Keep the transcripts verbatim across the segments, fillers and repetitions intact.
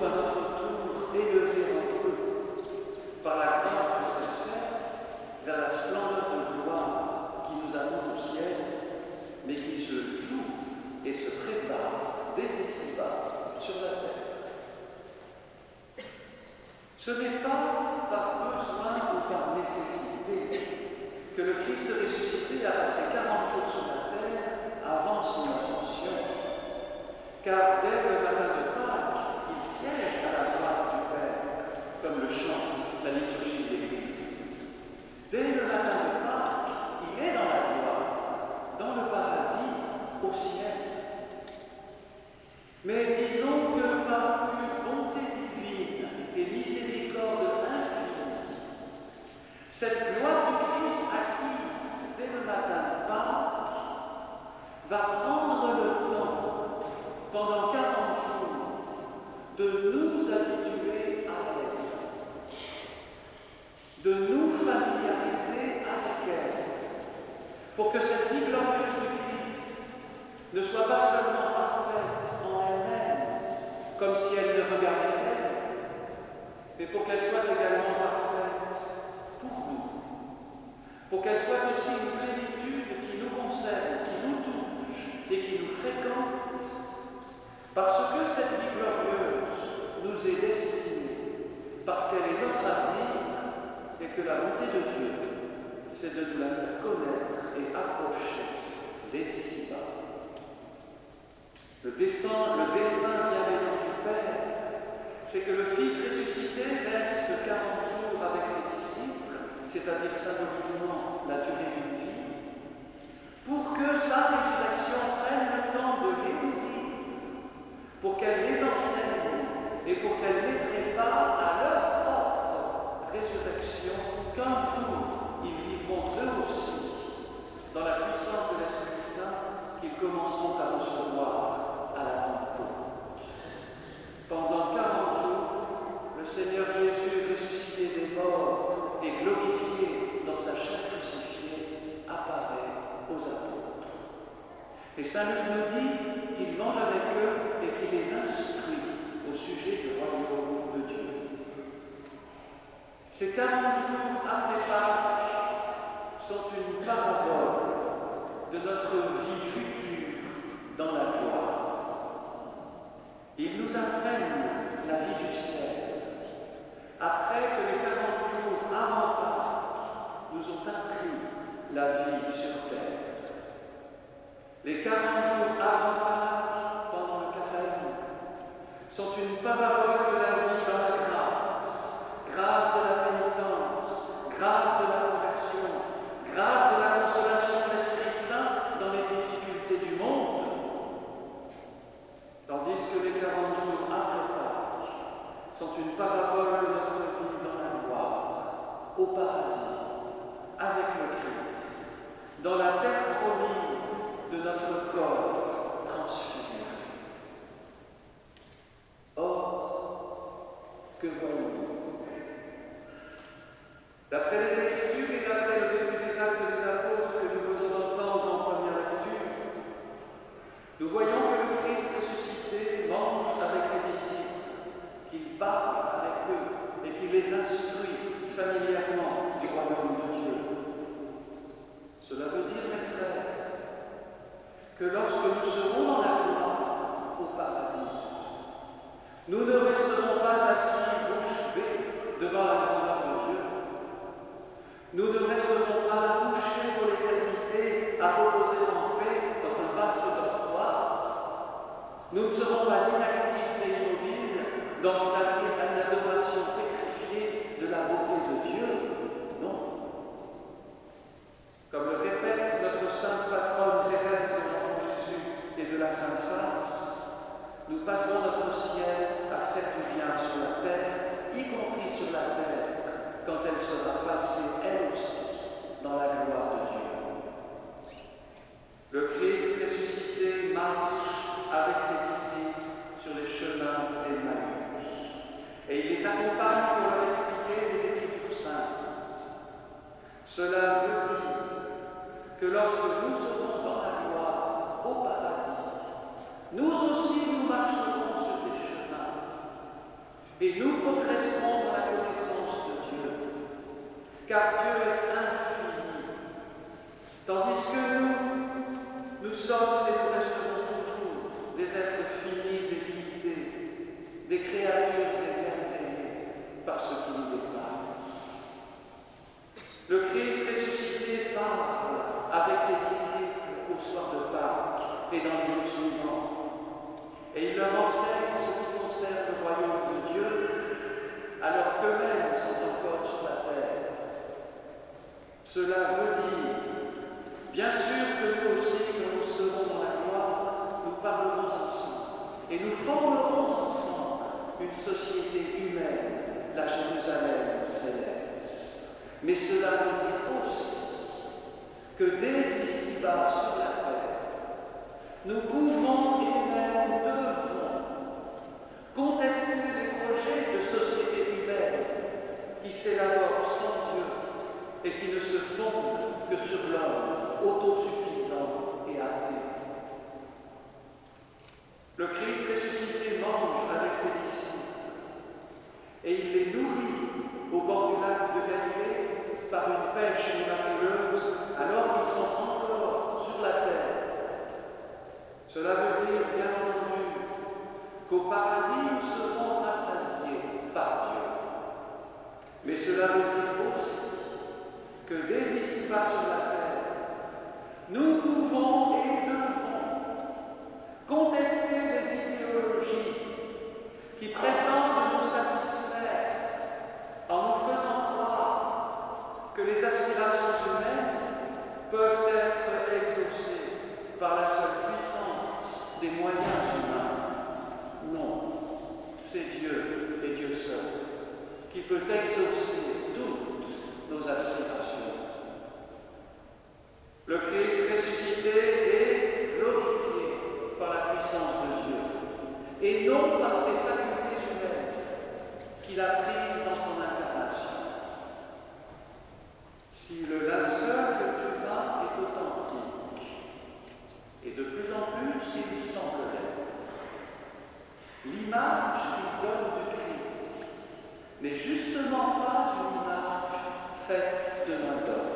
trouve à notre tour élevés en eux, par la grâce de cette fête, vers la splendeur de gloire qui nous attend au ciel, mais qui se joue et se prépare dès ici-bas sur la terre. Ce n'est pas par besoin ou par nécessité que le Christ ressuscité a passé quarante jours sur la terre avant son ascension, car dès le matin de Pâques, il siège à la droite du Père, comme le chante la liturgie de l'Église. Dès le matin de Pâques, il est dans la gloire, dans le paradis, au ciel. Mais disons que par une bonté divine et miséricorde infinie, cette gloire du Christ acquise dès le matin de Pâques va prendre le temps, pendant quarante jours, de nous habituer à elle, de nous familiariser avec elle, pour que cette vie glorieuse du Christ ne soit pas seulement parfaite en elle-même, comme si elle ne regardait qu'elle, mais pour qu'elle soit également parfaite pour nous, pour qu'elle soit aussi une plénitude qui nous concerne, qui nous touche et qui nous fréquente, parce que cette vie glorieuse nous est destinée, parce qu'elle est notre avenir, et que la bonté de Dieu, c'est de nous la faire connaître et approcher dès ici-bas. Le dessein, le dessein bienveillant du Père, c'est que le Fils ressuscité reste quarante jours avec ses disciples, c'est-à-dire symboliquement la durée d'une vie, pour que sa résurrection prenne le temps de les nourrir, pour qu'elle les enseigne et pour qu'elle les prépare à leur propre résurrection, qu'un jour ils vivront eux aussi dans la puissance de l'Esprit Saint qu'ils commenceront à recevoir à la Pentecôte. Pendant quarante jours, le Seigneur Jésus, ressuscité des morts et glorifié dans sa chair crucifiée, apparaît aux apôtres. Et Saint Luc nous dit qu'il mange avec eux et qu'il les instruit au sujet du royaume de Dieu. Ces quarante jours après Pâques sont une parabole de notre vie future dans la gloire. Ils nous apprennent la vie du ciel, après que les quarante jours avant Pâques nous ont appris la vie sur terre. Les quarante jours avant Pâques, pendant le carême, sont une parabole de la vie dans la grâce, grâce de la pénitence, grâce de la conversion, grâce de la consolation de l'Esprit Saint dans les difficultés du monde. Tandis que les quarante jours après Pâques sont une parabole de notre vie dans la gloire, au paradis, avec le Christ, dans la terre promise de notre corps transfiguré. Or, que voyons-nous? D'après les Écritures et d'après le début des actes des apôtres que nous venons d'entendre en première lecture, nous voyons que le Christ ressuscité mange avec ses disciples, qu'il parle avec eux et qu'il les instruit familièrement du royaume de Dieu. Cela veut dire, mes frères, que lorsque nous serons dans la gloire au paradis, nous ne resterons pas assis bouche bée devant la grandeur de Dieu. Nous ne resterons pas couchés pour l'éternité à reposer en paix dans un vaste dortoir. Nous ne serons pas inactifs et immobiles dans une adoration pétrifiée de la beauté de Dieu. Non. Comme le répète notre sainte patronne Thérèse de l'Enfant Jésus et de la Sainte Face, nous passerons notre ciel à faire du bien sur la terre, y compris sur la terre, quand elle sera passée, elle aussi, dans la gloire de Dieu. Le Christ ressuscité marche avec ses disciples sur les chemins d'Emmaüs, et il les accompagne pour leur expliquer les Écritures saintes. Cela veut dire que lorsque nous serons dans la gloire, au paradis, nous aussi nous marcherons sur des chemins et nous progresserons dans la connaissance de Dieu, car Dieu est infini, tandis que nous, nous sommes et nous resterons toujours des êtres finis et limités, des créatures émerveillées par ce qui nous dépasse. Le Christ ressuscité parle avec ses disciples au soir de Pâques et dans les jours suivants, et il leur enseigne ce qui concerne le royaume de Dieu, alors qu'eux-mêmes sont encore sur la terre. Cela veut dire, bien sûr que nous aussi, quand nous serons dans la gloire, nous parlerons ensemble et nous formerons ensemble une société humaine, la Jérusalem céleste. Mais cela veut dire aussi que dès ici-bas sur la terre, nous pouvons et même devons contester les projets de société humaine qui s'élaborent sans Dieu et qui ne se fondent que sur l'homme autosuffisant et athée. Le Christ ressuscité mange avec ses disciples et il les nourrit au bord du lac de Galilée par une pêche miraculeuse alors qu'ils sont encore sur la terre. Cela veut dire, bien entendu, qu'au paradis nous serons rassasiés par Dieu. Mais cela veut dire aussi que dès ici-bas sur la terre, nous pouvons et devons contester les idéologies qui prétendent nous satisfaire en nous faisant croire que les aspirations humaines peuvent être exaucées par la seule puissance des moyens humains. Non, c'est Dieu et Dieu seul qui peut exaucer toutes nos aspirations. Le Christ ressuscité est glorifié par la puissance de Dieu et non par ses facultés humaines qu'il a prises dans son incarnation. Si le linceul que tu as est authentique, et de plus en plus il semble l'être, l'image qu'il donne du Christ n'est justement pas une image faite de main d'homme.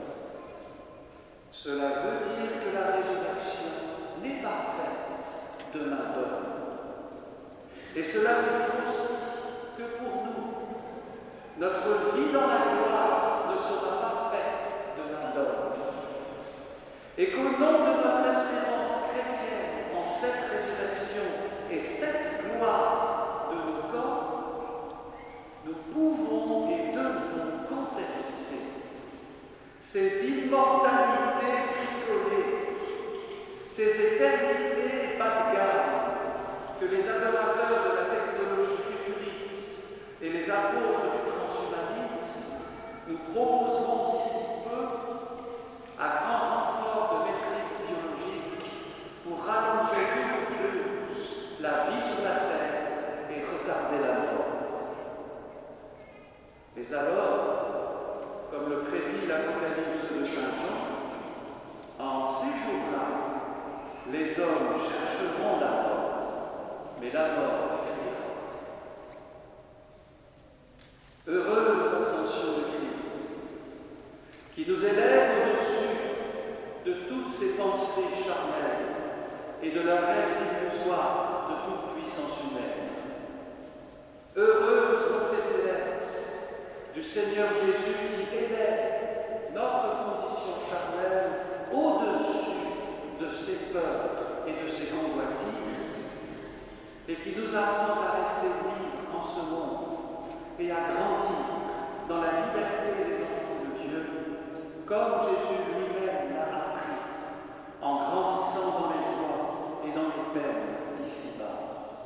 Cela veut dire que la résurrection n'est pas faite de main d'homme. Et cela veut dire aussi que pour nous, notre vie dans la gloire ne sera pas faite de main d'homme. Et qu'au nom de notre espérance chrétienne en cette résurrection et cette gloire de nos corps, nous pouvons et devons contester ces immortalités bricolées, ces éternités bas de gamme que les adorateurs de la technologie futuriste et les apôtres du transhumanisme nous proposeront d'ici peu à grand renfort de maîtrise biologique pour rallonger toujours plus la vie sur la terre et retarder la mort. Mais alors, comme le prédit l'Apocalypse de Saint Jean, en ces jours-là, les hommes chercheront la mort, mais la mort fuira. Heureuse ascension de Christ, qui nous élève au-dessus de toutes ces pensées charnelles et de leurs rêves illusoires de toute puissance humaine. Heureuse montée céleste du Seigneur Jésus qui élève notre condition charnelle au-dessus de ses peurs et de ses convoitises et qui nous apprend à rester libres en ce monde et à grandir dans la liberté des enfants de Dieu, comme Jésus lui-même l'a appris, en grandissant dans les joies et dans les peines d'ici-bas.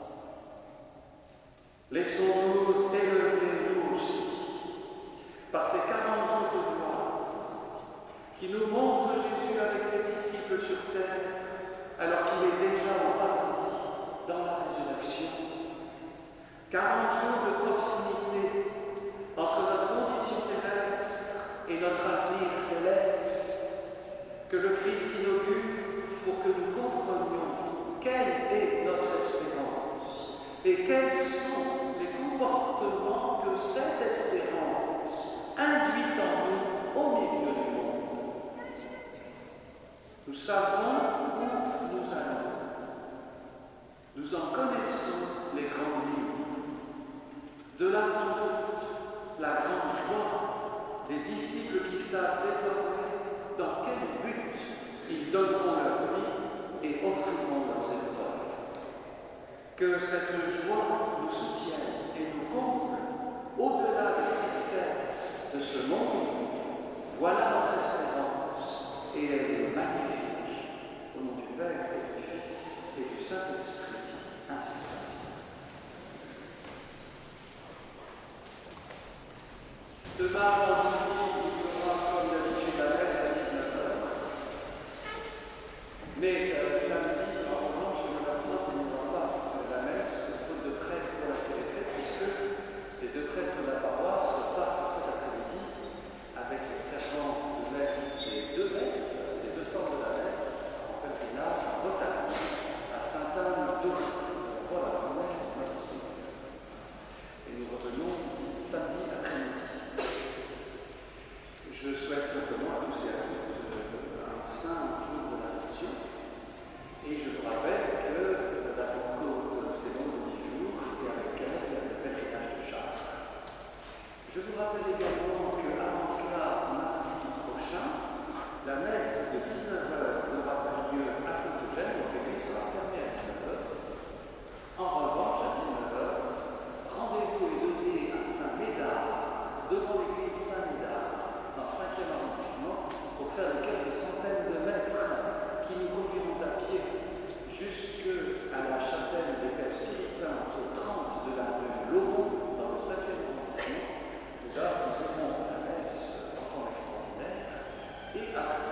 Laissons-nous élever nous aussi par ces quarante jours de gloire qui nous montrent Jésus avec ses disciples sur terre alors qu'il est déjà au paradis dans la résurrection. quarante jours de proximité entre notre condition terrestre et notre avenir céleste que le Christ inaugure pour que nous comprenions quelle est notre espérance et quelles sont les comportement que cette espérance induit en nous au milieu du monde. Nous savons où nous allons. Nous en connaissons les grandes lignes. De là sans doute la grande joie des disciples qui savent désormais dans quel but ils donneront leur vie et offriront leurs épreuves. Que cette joie nous soutienne et nous comble au-delà des tristesses de ce monde. Voilà notre espérance et elle est magnifique. Au nom du Père et du Fils et du Saint-Esprit, ainsi soit-il. Demain, vendredi, il y aura comme d'habitude la messe à dix-neuf heures. Mais euh, samedi, en revanche, le vingt-trois, il n'y aura pas la messe, faute de prêtres pour la célébrer, puisque les deux prêtres de la paroisse repartent cet après-midi avec les servants de messe des deux messes, des deux formes de la messe, en pèlerinage en Bretagne, à Sainte-Anne-d'Auray. Nous allons voir la grand-mère de notre Seigneur. Et nous revenons samedi après-midi. Je souhaite simplement à tous et à toutes un saint jour de l'Ascension. Et je vous rappelle que la Pentecôte, c'est dans de dix jours, et avec elle, le pèlerinage de Chartres. Je vous rappelle également qu'avant cela, mardi prochain, la messe de dix-neuf heures n'aura pas lieu à Saint-Eugène, donc l'église sera fermée à dix-neuf heures. En revanche, à dix-neuf heures, rendez-vous est donné à Saint-Médard, devant l'église Saint-Médard, dans le cinquième arrondissement, pour faire les quelques centaines de mètres qui nous conduiront à pied jusqu'à la chapelle des Pères Spiritains au trente de la rue Laurent, dans le cinquième arrondissement. Et là, nous aurons la messe en forme extraordinaire et après